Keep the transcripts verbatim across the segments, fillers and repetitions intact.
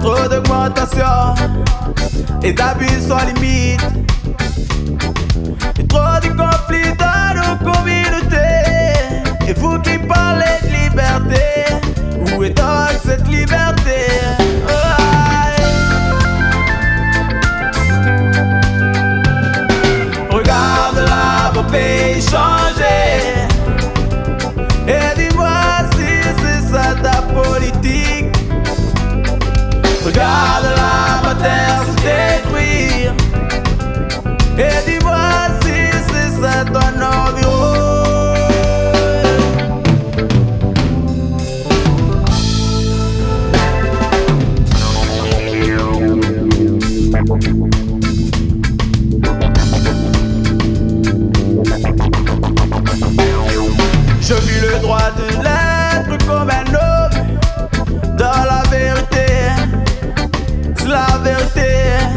Trop d'augmentation et d'abus sans limite. Et trop de conflits dans nos communautés. Et vous qui parlez de liberté, où est donc cette liberté? Ouais. Regarde là vos pays changer. Et dis-moi si c'est ça ta politique. Regarde la terre se détruire. Et dis-moi si c'est ça ton environ. Je vis le droit de l'être comme un homme. Dans la vérité, c'est la vérité.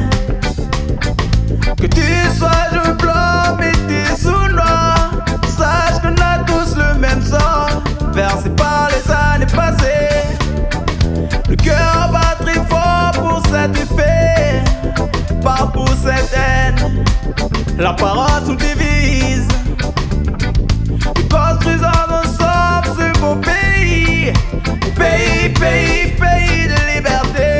Que tu sois jaune, blanc, métis ou noir, sache qu'on a tous le même sang, versé par les années passées. Le cœur bat très fort pour cette épée, pas pour cette haine. L'apparence nous divise. Construisons ensemble ce beau pays, pays, pays, pays de liberté.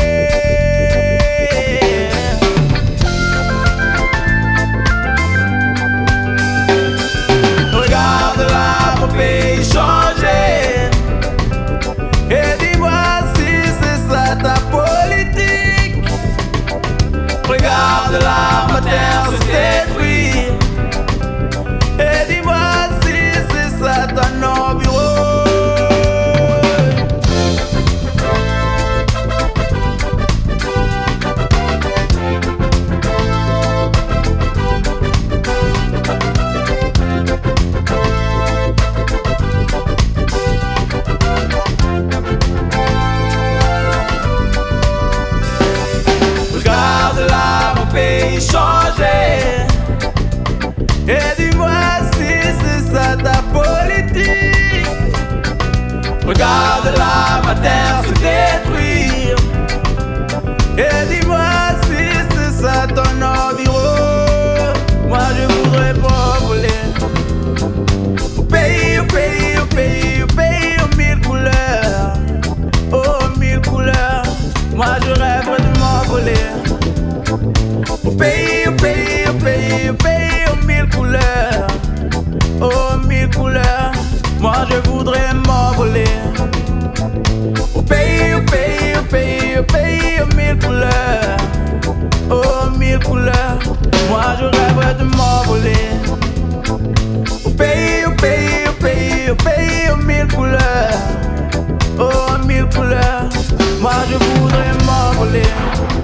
Regarde là mon pays changer. Et dis-moi si c'est ça ta politique. Regarde là ma terre se détruire. Et dis-moi ça ton environ. Regarde là mon pays changer. Et dis-moi si c'est ça ta politique. Regarde là ma terre se détruire. Et dis-moi si c'est ça ton environ. Moi je voudrais pas voler. Au pays, au pays, au pays, au pays, aux mille couleurs. Oh mille couleurs. Moi je rêverais de m'envoler. Au pays, au pays, au pays, au pays, aux mille couleurs. Oh mille couleurs. Moi je voudrais m'envoler. Au pays, au pays, au pays, au pays, aux mille couleurs. Oh mille couleurs. Moi je rêverais de m'envoler. Au pays, au pays, au pays, au pays, aux mille couleurs. Oh mille couleurs. Moi je voudrais m'envoler.